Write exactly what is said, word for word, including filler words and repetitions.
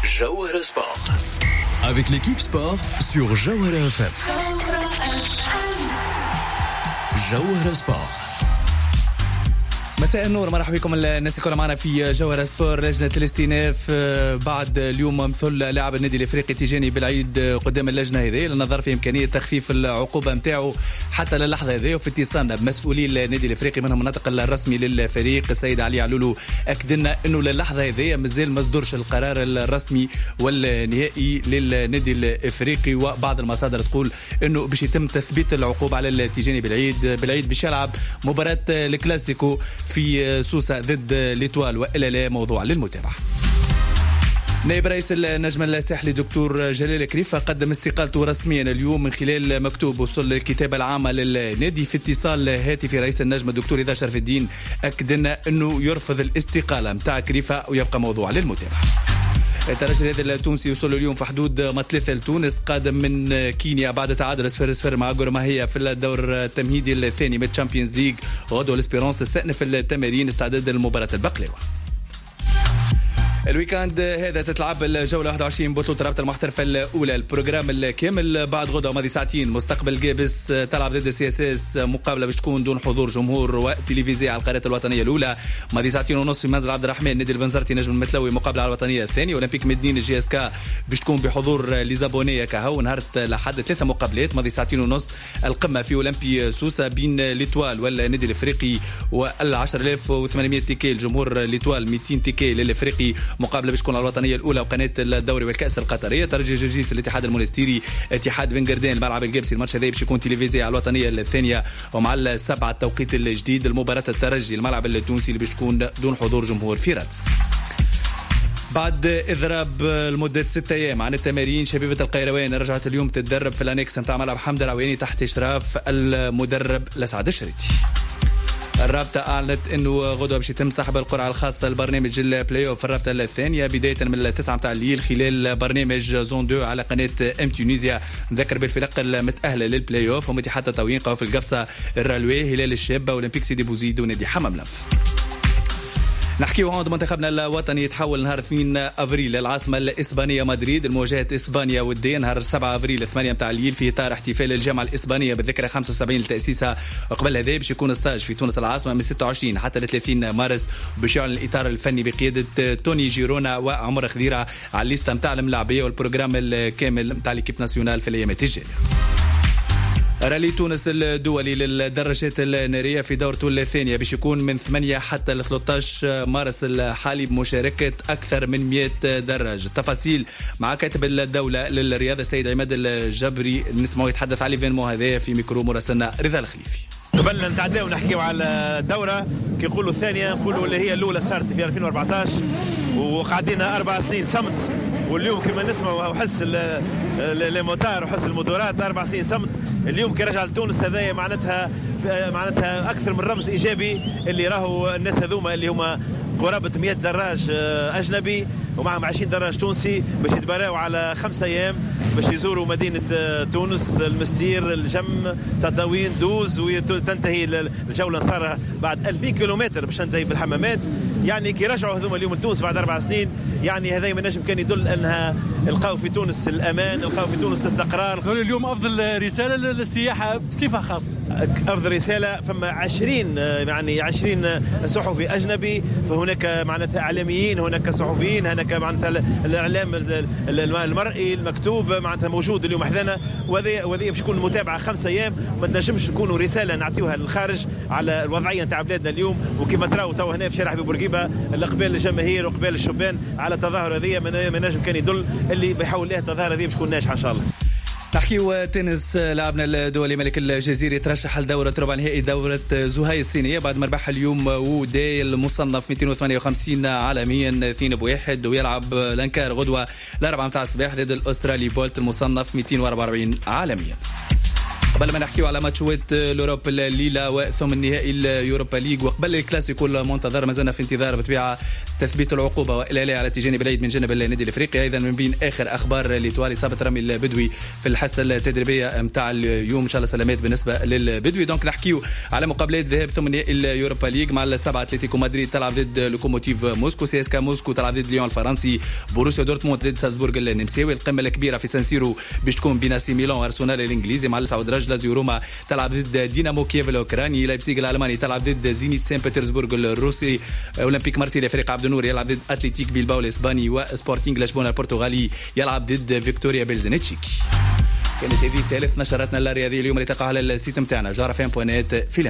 Jawahara Sport. Avec l'équipe sport sur Jawahara F M. Jawahara Sport. مساء النور، مرحبا بكم الناس الكل معنا في جوهرة سبور. لجنة الاستئناف بعد اليوم مثل لاعب النادي الافريقي تيجاني بالعيد قدام اللجنة هذه للنظر في امكانية تخفيف العقوبة نتاعو حتى للحظة هذه. وفي اتصالنا بمسؤولي النادي الافريقي منهم الناطق الرسمي للفريق السيد علي علولو اكد لنا انه للحظة هذه مازال ما صدرش القرار الرسمي والنهائي للنادي الافريقي، وبعض المصادر تقول انه باش يتم تثبيت العقوبة على التيجاني بالعيد بالعيد باش يلعب مباراة الكلاسيكو في سوسة ضد ليتوال، وإلا لا موضوع للمتابعة. نائب رئيس النجم الساحلي دكتور جلال كريفة قدم استقالته رسميا اليوم من خلال مكتوب وصل الكتابة العامة للنادي. في اتصال هاتفي رئيس النجم الدكتور رضا شرف الدين أكد لنا أنه يرفض الاستقالة متاع كريفة ويبقى موضوع للمتابعة. الترجي الرياضي التونسي وصل اليوم في حدود مثلثة لتونس قادم من كينيا بعد تعادل صفر صفر مع غورماهية في الدور التمهيدي الثاني من الشامبيونز ليج. غدوة الاسبيرونس تستأنف التمارين استعداد للمباراة البقلاوة. الويكاند هذا تتلعب الجولة واحد وعشرين بطولة رابطة المحترفة الأولى. البروجرام الكامل بعد غدوة ماضي ساعتين مستقبل جابس تلعب ضد سي اس اس مقابلة باش تكون دون حضور جمهور وتلفزيون على القناة الوطنية الأولى. ماضي ساعتين ونص في منزل عبد الرحمن نادي البنزرتي نجم المتلوي مقابلة على الوطنية الثانية. أولمبيك مدينة الجي اس كا باش تكون بحضور ليزابونية كهو نهار لحد ثلاثة مقابلات. ماضي ساعتين ونص القمة في أولمبي سوسة بين ليتوال والنادي الإفريقي والعشرة آلاف وثمانمائة تيكي الجمهور ليتوال مئتين تيكي للإفريقي مقابلة باش تكون على الوطنية الأولى وقناة الدوري والكأس القطرية. ترجي جرجيس الاتحاد المونستيري اتحاد بن قردان الملعب الجابسي. الماتش هذا باش يكون تلفزيوني على الوطنية الثانية ومع السبعة التوقيت الجديد. المباراة الترجي الملعب التونسي اللي باش تكون دون حضور جمهور في رادس. بعد إضراب لمدة ستة أيام عن التمارين شبيبة القيروان رجعت اليوم تتدرب في الأنكس نتاع ملعب حمد العويني تحت إشراف المدرب لسعد الشريتي. الرابطة أعلنت أنه غدوة باش يتم سحب القرعة الخاصة لبرنامج البلاي أوف في الرابطة الثانية بداية من التسعة متاع الليل خلال برنامج زون دو على قناة أم تونيزيا. نذكر بالفرق المتأهلة للبلاي أوف هم اتحاد التطاوين قوافل القفصة الرالوي هلال الشابة أولمبيك سيدي بوزيد ونادي حمام لف. نحكيو عن منتخبنا الوطني يتحول نهار اثنين أفريل للعاصمة الإسبانية مدريد المواجهة إسبانيا ودية نهار سبعة أفريل ثمانية متاع الليل في إطار احتفال الجامعة الإسبانية بالذكرى خمسة وسبعين لتأسيسها. وقبل هذا باش يكون ستاج في تونس العاصمة من ستة وعشرين حتى ثلاثين مارس باش يعلن الإطار الفني بقيادة توني جيرونا وعمر خضيرة على الليسته متاع الملاعبية والبروجرام الكامل متاع ليكيب ناسيونال في الأيامات الجاية. رالي تونس الدولي للدراجات النارية في دورته الثانية باش يكون من ثمانية حتى ل ثلاثة عشر مارس الحالي بمشاركة أكثر من مئة دراج. التفاصيل مع كاتب الدولة للرياضة السيد عماد الجبري نسمعه يتحدث على الإيفينمون هذا في ميكرو مراسلنا رضا الخليفي. قبل نتعداو ونحكيو على الدورة كي يقولوا الثانية نقولوا اللي هي الأولى صارت في ألفين وأربعة عشر وقعدنا أربع سنين صمت، واليوم كما نسمع وحس الموتار وحس الموتورات أربع سنين صمت. اليوم كي رجع لتونس هذايا معناتها معناتها أكثر من رمز إيجابي اللي راهو الناس هذوما اللي هما قرابة مئة دراج أجنبي ومعهم عشرين دراج تونسي باش يتبراو على خمسة أيام باش يزوروا مدينة تونس المستير الجم تطاوين دوز وتنتهي الجولة صار بعد ألفين كيلومتر باش تنتهي في الحمامات. يعني كي رجعوا هذوما اليوم لتونس بعد أربع سنين يعني هذا من نجم كان يدل أنها لقاو في تونس الأمان، لقاو في تونس الاستقرار. اليوم أفضل رسالة للسياحة بصفة خاصة. أفضل رسالة فما عشرين يعني عشرين صحفي أجنبي، فهناك معناتها إعلاميين، هناك صحفيين، هناك معناتها الإعلام المرئي المكتوب معناتها موجود اليوم حذنا. وهذه وهذه باش تكون متابعة خمسة أيام ما تنجمش نكونوا رسالة نعطيوها للخارج على الوضعية نتاع بلادنا اليوم. وكيف تراو تو هنا في شارع حبيب بورقيبة الإقبال الجماهير وإقبال الشبان على تظاهرة هذه من نجم كان يدل اللي بيحاول لها التظاهرة هذه باش تكون ناجحة إن شاء الله. نحكيو تنس. لاعبنا الدولي ملك الجزيري ترشح لدورة ربع نهائي دورة زهاي الصينية بعد ما ربح اليوم ووداي المصنف مئتين وثمانية وخمسين عالميا اثنين بواحد ويلعب لانكار غدوة الأربعة متاع الصباح ضد الأسترالي بولت المصنف مئتين وأربعة وأربعين عالميا. قبل ما نحكيو على ماتشات الأوروب الليلة وثم النهائي اليوروبا ليج وقبل الكلاسيكو المنتظر مازلنا في انتظار بطبيعة تثبيت العقوبة والإعلان على تجاني بالعيد من جانب النادي الأفريقي. أيضا من بين آخر أخبار لتوالي صابت رامي البدوي في الحصة التدريبية متاع اليوم إن شاء الله سلامات بالنسبة للبدوي. دونك نحكيو على مقابلات ذهاب ثم النهائي اليوروبا ليج مع السبعة أتلتيكو مدريد تلعب ضد لوكوموتيف موسكو، سي اس كا موسكو تلعب ضد ليون الفرنسي، بوروسيا دورتموند ضد سالزبورغ النمساوي. القمة الكبيرة في سانسيرو باش تكون بين سي ميلان وارسنال الانجليزي مع سعود رجل، لازيو روما تلعب ضد دينامو كييف الاوكراني، لايبزيغ الالماني تلعب ضد زينيت سان بطرسبورغ الروسي، اولمبيك مارسيليا فريق عبد النور يلعب ضد اتلتيك بيلباو الاسباني، وسبورتينغ لشبونه البرتغالي يلعب ضد فيكتوريا بيلزنيتشيك. كانت هذه ثالث نشراتنا الرياضيه اليوم اللي تقع على السيت نتاعنا جارفين بوينت في